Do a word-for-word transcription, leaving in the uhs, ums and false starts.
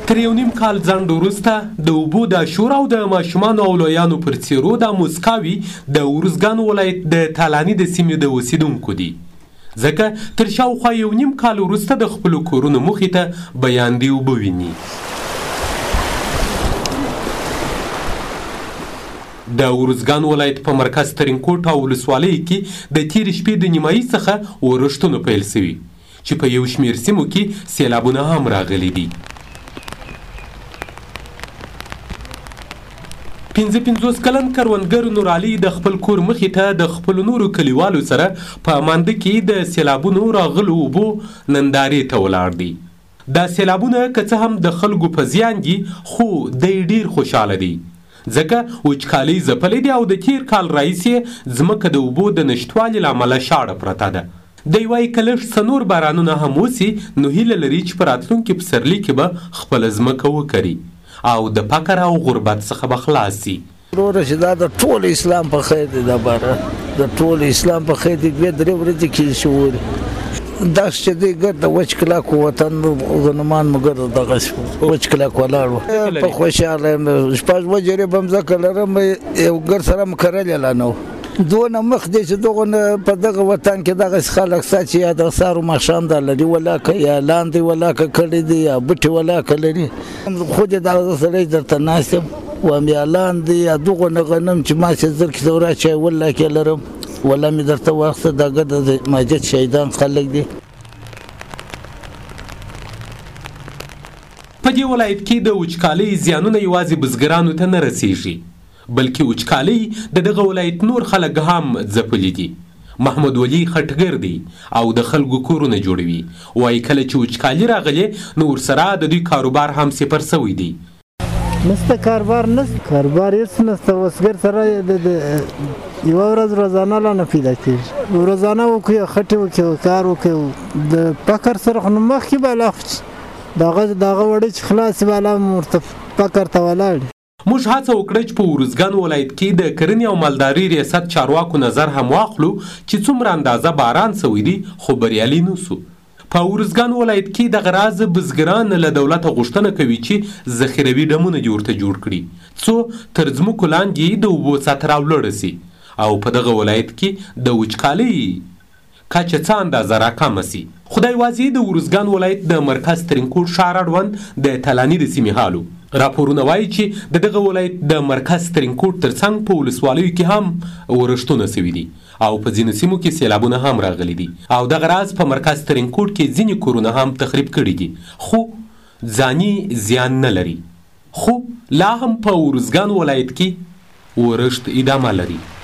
تر یو نیم کال ځنډ وروسته د اوبو د شور او د ماشومانو او لویانو پر څیرو د موسکاوي د ارزګان ولایت د تالاني د سیمې د اوسیدونکو دي، ځکه تر شاوخوا یو نیم کال وروسته د خپلو کورونو مخې ته بیاندې اوبه ویني. د ارزګان ولایت په مرکز ترینکوټ او ولسوالۍ کې د تېرې شپې د نیمایي څخه اورښتونه پیل سوي چې په یو شمېر سیمو کې سیلابونه هم راغلي دي. پنځه پنځوس کلن کروندګر نور علي د خپل کور مخې ته د خپلو نورو کلیوالو سره په مانده کې د سیلابونو راغلو اوبو نندارې ته ولاړ دی. دا سیلابونه که څه هم د خلکو په زیان دي خو دی ډیر خوشحاله دی، ځکه وچکالۍ ځپلې دي او د تیر کال راهیسې ځمکه د اوبو د نشتوالي له امله شاړه پرته ده. دی وایي که لږ څه نور بارانونه هم وسي نو هیله لري چې په راتلونکي پسرلي کې به خپله ځمکه وکري او د فقر او غربت څخه به خلاص سي. وروره چې دا د ټول اسلام په خیر دی، دا باره د ټول اسلام په خیر دی. دوې درې ورځې کې شعور داس چې دی ګرد د وچ کلاکو وطن غنمان مو ګرد دغه وچ کلاک ولاړ و. په خوشحاله یم، شپږ بجې به مځکه لرم، یو ګر سره م کرلې لا نه و. دونه مخ دی چې دغه په دغه وطن کې دغه خلک ستا چې یا د سهار و ماښام دا لري ولاکه یا لاندې ولاکه کړی دی یا بوټي ولاکه لري. خو دې دغه سړی درته ناست یم وایم یا لاندې یا دغونه غنم چې ما چې زر کې ته راچی ولاکې لرم ولا مې درته واخیسته. دا ګرده د ماجد شهیدان خلک دي. په دې ولایت کې د وچکالۍ زیانونه یوازې بزګرانو ته نه رسیږي، بلکې وچکالۍ د دغه ولایت نور خلک هم ځپلي دي. محمد ولی خټګر دی او د خلکو کورونه جوړوي، وایي کله چې وچکالي راغلې نو ورسره د دوی کاروبار هم صفر سوی دی. نسته کاروبار نسته کاروبار هېڅ نسته. وسګر سره یوه ورځ روزانه لا نه پیدا کېږي. روزانه وکړو خټې وکړو کار وکړو د فقر سره خو نو مخکې به لا دغه دغه وړې چې خلاصې به لا ورته فقر ته ولاړ. موږ هڅه وکړه چې په ارزګان ولایت کې د کرنې او مالدارۍ ریاست چارواکو نظر هم واخلو چې څومره اندازه باران سوی دی، خو بریالي نه سو. په ارزګان ولایت کې دغه راز بزګران له دولته غوښتنه کوي چې ذخیروي ډمونه دې ورته جوړ کړي څو تر ځمکو لاندې د اوبو سطح راولوړه سي او په دغه ولایت کې د وچکالۍ کچه څه اندازه راکمه سي. خدای واځي د ارزګان ولایت د مرکز ترینکوټ ښار اړوند د تالاني د سیمې حالو راپورونه وایي چې د دغه ولایت د مرکز ترینکوټ ترڅنګ په ولسوالیو کې هم اورښتونه سوي دي او په ځینو سیمو کې سیلابونه هم راغلي دي او دغه راز په مرکز ترینکوټ کې ځینې کورونه هم تخریب کړي دي، خو ځاني زیان نه لري. خو لا هم په ارزګان ولایت کې اورښت ادامه لري.